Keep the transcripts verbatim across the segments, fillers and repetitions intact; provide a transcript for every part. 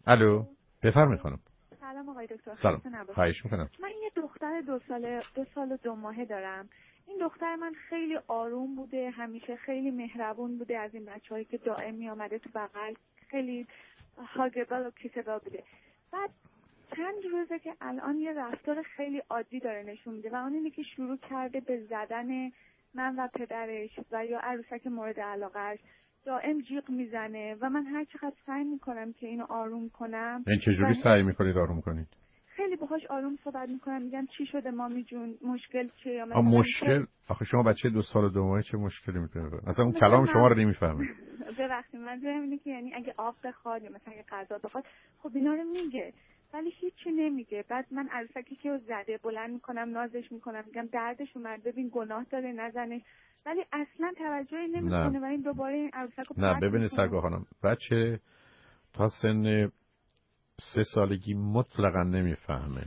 الو، بفرمایید خانم. سلام آقای دکتر. سلام. خواهش میکنم. من یه دختر دو ساله دو سال و دو ماهه دارم. این دختر من خیلی آروم بوده، همیشه خیلی مهربون بوده، از این بچه‌هایی که دائم میامده تو بغل، خیلی هاگبل و کیسبل بوده. بعد چند روزه که الان یه رفتار خیلی عادی داره نشون میده و اون اینه که شروع کرده به زدن من و پدرش و یا عروسک مورد علاقهش، دائم جیغ میزنه و من هر چقدر سعی میکنم که اینو آروم کنم. این چجوری سعی میکنید آروم کنید؟ خیلی باهاش آروم صحبت میکنم، میگم چی شده مامی جون، مشکل چیه؟ یا مثلا مشکل آخه شما بچه دو سال و دو ماهه چه مشکلی میتونه باشه؟ مثلا اون کلام شما رو نمیفهمه. ببخشید منظورم اینه که یعنی اگه آب بخواد یا مثلا اگه غذا بخواد خب اینا رو میگه ولی هیچی نمیگه. بعد من عروسکی که زده بلند میکنم نازش میکنم، میگم دردش اومد، ببین گناه داره نزنش، ولی اصلا توجهی نمیکنه و این دوباره این عروسکو نه ببینید سرکار خانم، بچه تا سن سه سالگی مطلقا نمیفهمه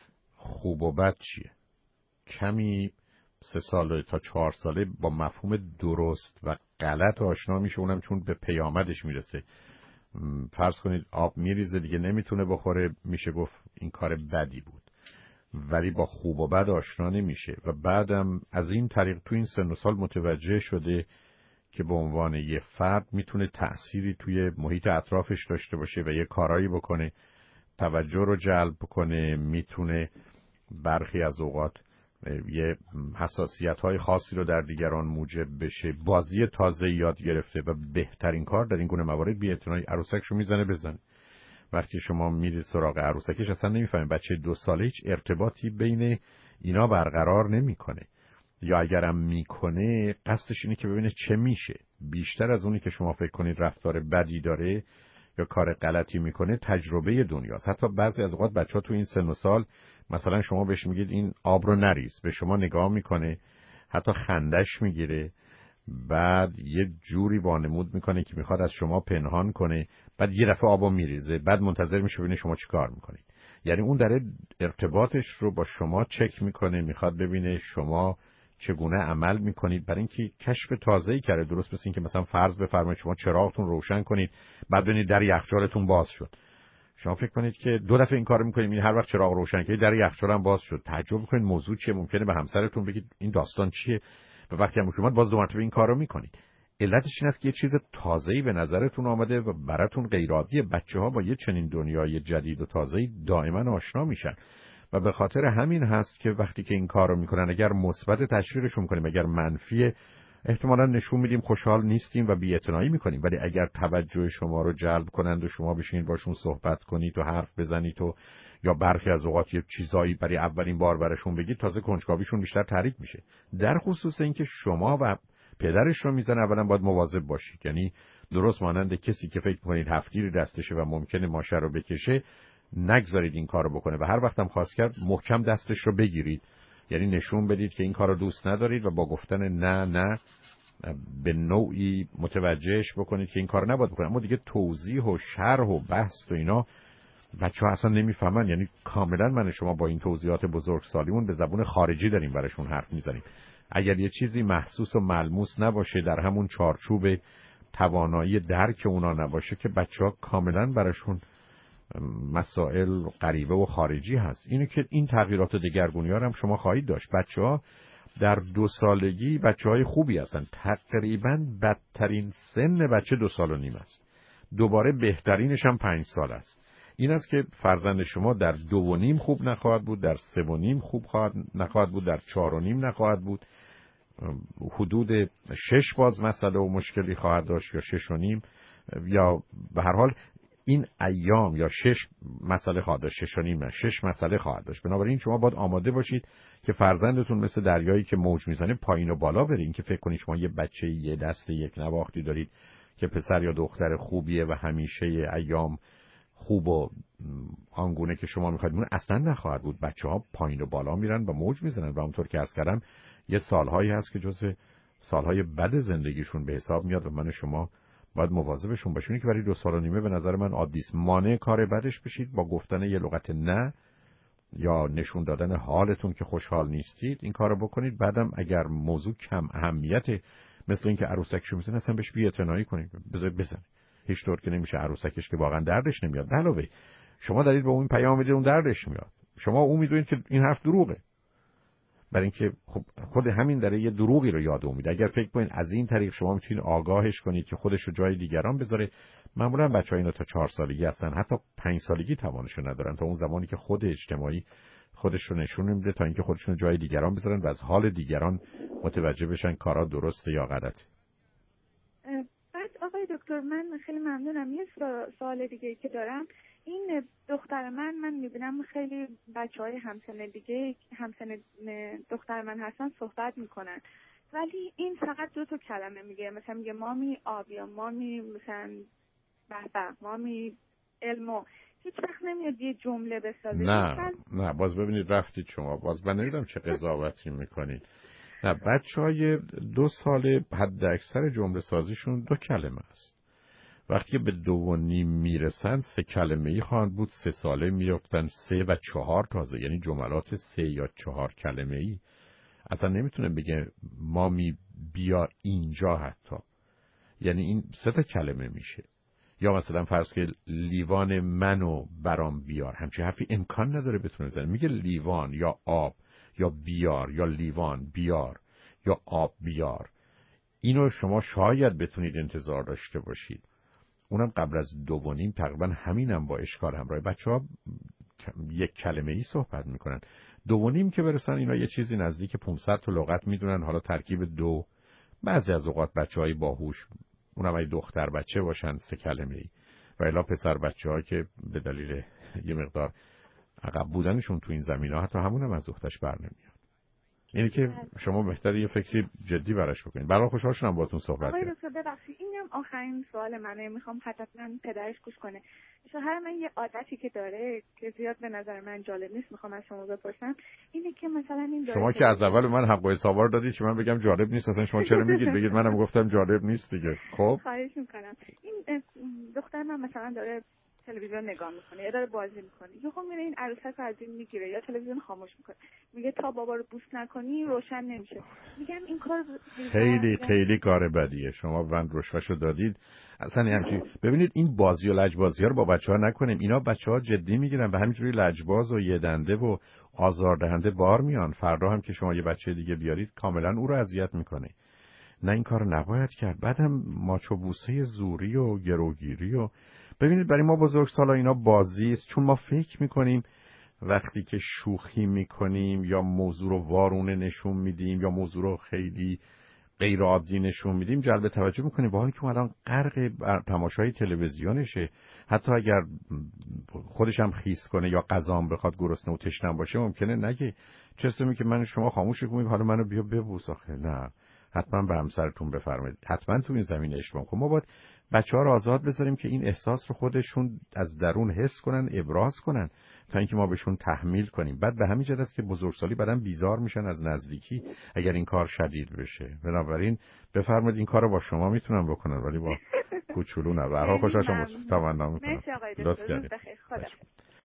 خوب و بد چیه. کمی سه ساله تا چهار ساله با مفهوم درست و غلط آشنا میشه، اونم چون به پیامدش میرسه. فرض کنید آب میریزه دیگه نمیتونه بخوره، میشه گفت این کار بدی بود، ولی با خوب و بد آشنا نمیشه و بعدم از این طریق تو این سن و سال متوجه شده که به عنوان یه فرد میتونه تأثیری توی محیط اطرافش داشته باشه و یه کارایی بکنه، توجه رو جلب بکنه، میتونه برخی از اوقات یه حساسیت‌های خاصی رو در دیگران موجب بشه، بازی تازه یاد گرفته و بهترین کار در این گونه موارد بی‌اعتنایی عروسکشو میزنه بزنه. وقتی شما میرید سراغ عروسکش اصلا نمیفهمه، بچه دو ساله هیچ ارتباطی بین اینا برقرار نمیکنه، یا اگرم میکنه قصدش اینه که ببینه چه میشه. بیشتر از اونی که شما فکر کنید رفتار بدی داره یا کار غلطی میکنه تجربه دنیاست. حتی بعضی از اوقات بچه‌ها تو این سن و سال مثلا شما بهش میگید این آب رو نریز، به شما نگاه میکنه، حتی خندش میگیره، بعد یه جوری وانمود میکنه که میخواد از شما پنهان کنه، بعد یه دفعه آبو میریزه، بعد منتظر میشه ببینه شما چیکار میکنید. یعنی اون داره ارتباطش رو با شما چک میکنه، میخواد ببینه شما چگونه عمل میکنید، برای اینکه کشف تازه‌ای کرده. درست مثل این که مثلا فرض بفرمایید شما چراغتون روشن کنید، بعد ببینید در یخچالتون باز شد. شما فکر کنید که دو دفعه این کارو میکنید، این هر وقت چراغ روشن کنید در یخچال هم باز شد. تعجب میکنید موضوع چیه، ممکنه به همسرتون بگید این داستان چیه و وقتی هم شما باز دو مرتبه این کارو میکنید. علتش این است که یه چیز تازه‌ای به نظرتون آمده و براتون غیر عادیه. بچه‌ها با یه چنین دنیای جدید و تازه‌ای دائما آشنا میشن و به خاطر همین هست که وقتی که این کارو میکنن اگر مثبت تشویقشون کنیم، اگر منفی احتمالاً نشون میدیم خوشحال نیستیم و بی‌اعتنایی میکنیم، ولی اگر توجه شما رو جلب کنند و شما بشینید باشون صحبت کنید و حرف بزنید و یا برخی از اوقات یه چیزایی برای اولین بار براشون بگید، تازه کنجکاویشون بیشتر تحریک میشه. در خصوص اینکه شما و پدرش رو میزنه اولا باید مواظب باشید. یعنی درست مانند کسی که فکر میکنید هفتیری دستشه و ممکنه ماشه رو بکشه، نگذارید این کارو بکنه و هر وقتم خواست کرد محکم دستش رو بگیرید، یعنی نشون بدید که این کارو دوست ندارید و با گفتن نه نه به نوعی متوجهش بکنید که این کار نباید بکنه. اما دیگه توضیح و شرح و بحث و اینا بچه‌ها اصلا نمیفهمن. یعنی کاملا من شما با این توضیحات بزرگسالیمون به زبون خارجی داریم براشون حرف میزنیم. اگر یه چیزی محسوس و ملموس نباشه، در همون چارچوب توانایی درک اونا نباشه، که بچه‌ها کاملا براشون مسائل غریبه و خارجی هست. اینه که این تغییرات و دگرگونی‌ها هم شما خواهید داشت. بچه‌ها در دو سالگی بچه‌های خوبی هستن. تقریبا بدترین سن بچه دو سال و نیم است. دوباره بهترینش هم پنج سال است. این است که فرزند شما در دو و نیم خوب نخواهد بود، در سه و نیم خوب خواهد نخواهد بود، در چهار و نیم نخواهد بود، حدود شش باز مسئله و مشکلی خواهد داشت یا شش و نیم، یا به هر حال این ایام یا شش مسئله خواهد داشت، شش و نیم نه شش مسئله خواهد داشت. بنابراین شما باید آماده باشید که فرزندتون مثل دریایی که موج میزنه پایین و بالا بره. این که فکر کنید شما یه بچه یه دسته یک نواختی دارید که پسر یا دختر خوبیه و همیشه ایام خوب و آنگونه که شما میخواید مونه، اصلا نخواهد بود. بچه‌ها پایین و بالا میرن و موج میزنن و همونطور که عرض کردم یه سالهایی هست که جزو سالهای بد زندگیشون به حساب میاد و من شما باید مواظبشون باشید که برای دو سال و نیمه به نظر من عادی است. مانع کار بدش بشید با گفتن یه لغت نه یا نشون دادن حالتون که خوشحال نیستید، این کارو بکنید. بعدم اگر موضوع کم اهمیته مثل اینکه عروسک شو میزنه اصلا بهش بی‌اعتنایی کنید، بذارید بزنه. هیچ طور که نمیشه عروسکش که واقعا دردش نمیاد. علاوه شما دارید به اون پیام میدید اون دردش میاد، شما اون میدونید که این حرف دروغه، برای اینکه خب خود همین داره یه دروغی رو یاد میده. اگر فکر کنید از این طریق شما میتونید آگاهش کنید که خودش رو جای دیگران بذاره، معمولا بچه‌ها اینا تا چهار سالگی هستن، حتی پنج سالگی توانشو ندارن، تا اون زمانی که خود اجتماعی خودش رو نشون میده تا اینکه خودشون رو جای دیگران بذارن و از حال دیگران متوجه بشن کارا درسته یا غلطه. بعد آقای دکتر من خیلی ممنونم. یه سوال دیگه که دارم، این دختر من من میبینم خیلی بچهای همسن دیگه همسن دختر من هستن صحبت میکنن، ولی این فقط دو تا کلمه میگه، مثلا میگه مامی آب یا مامی مثلا بابا مامی علمو، هیچ وقت نمیاد یه جمله بسازه. نه نه باز ببینید رفتید شما، باز من نمیدونم چه قضاوتی میکنید. نه بچهای دو ساله حد اکثر جمله سازیشون دو کلمه است. وقتی که به دو و نیم میرسن سه کلمه ای خواهند بود، سه ساله میرفتن سه و چهار تازه، یعنی جملات سه یا چهار کلمه ای. اصلا نمیتونه بگه مامی بیا اینجا، حتی یعنی این سه تا کلمه میشه. یا مثلا فرض که لیوان منو برام بیار، همچین حرفی امکان نداره بتونه بزنه. میگه لیوان یا آب یا بیار یا لیوان بیار یا آب بیار. اینو شما شاید بتونید انتظار داشته باشید. اونم قبل از دو و نیم تقریبا همینم با اشکال همراه. بچه ها یک کلمه ای صحبت میکنن. دو و نیم که برسن اینا یه چیزی نزدیک پانصد تا لغت میدونن، حالا ترکیب دو. بعضی از اوقات بچه های باهوش، اونم ای دختر بچه باشن سه کلمه ای، و الا پسر بچه ها که به دلیل یه مقدار عقب بودنشون تو این زمین ها حتی همونم از اختش بر نمیاد. اینه که شما بهتره یه فکری جدی براش بکنید. برای خوشحال شدم باهاتون صحبت کردم. آقای دکتر ببخشید اینم آخرین سوال منه، میخوام حتما پدرش گوش کنه. شوهر من یه عادتی که داره که زیاد به نظر من جالب نیست، میخوام از شما بپرسم، اینه که مثلا این داره شما که از اول من حق و حساب دادید که من بگم جالب نیست، اصلا شما چرا میگید بگید منم گفتم جالب نیست دیگه. خب خواهش میکنم. این دختر من مثلا داره تلویزیون نگاه میکنه یا داره بازی میکنه، یهو میره این عروسک رو از این میگیره یا تلویزیون خاموش میکنه، میگه تا بابا رو بوس نکنی روشن نمیشه. میگم این کار خیلی خیلی کار بدیه. شما من رشوهشو دادید. اصلا همچین ببینید این بازی و لجبازی ها رو با بچه‌ها نکنیم. اینا بچه‌ها جدی میگیرن و همینجوری لجباز و یدنده و آزاردهنده بار میان. فردا هم که شما یه بچه دیگه بیارید کاملا او رو اذیت میکنه. نه این کارو نباید کرد. بعدم ماچو بوسه زوری و گروگیری و ببینید برای ما بزرگسالا اینا بازی است، چون ما فکر میکنیم وقتی که شوخی میکنیم یا موضوع رو وارونه نشون میدیم یا موضوع رو خیلی غیر عادی نشون میدیم جلب توجه میکنیم، با اینکه الان غرق تماشای تلویزیونشه. حتی اگر خودش هم خیس کنه یا غذام بخواد گرسنه و تشنم باشه ممکنه نگه چه می که من شما خاموش کنید حالا منو بیا ببوس. آخه نه، حتما به همسرتون بفرمایید، حتما تو این زمینه اشتباه کنم. ما باید بچه‌ها رو آزاد بذاریم که این احساس رو خودشون از درون حس کنن، ابراز کنن، تا اینکه ما بهشون تحمیل کنیم. بعد به همین جهت است که بزرگسالی بعداً بیزار میشن از نزدیکی اگر این کار شدید بشه. بنابراین بفرمایید این کارو با شما میتونم بکنم ولی با کوچولو نه. به هر حال خوشحال شدم. تمنا میکنم. مرسی آقای دکتر. روز بخیر. خدا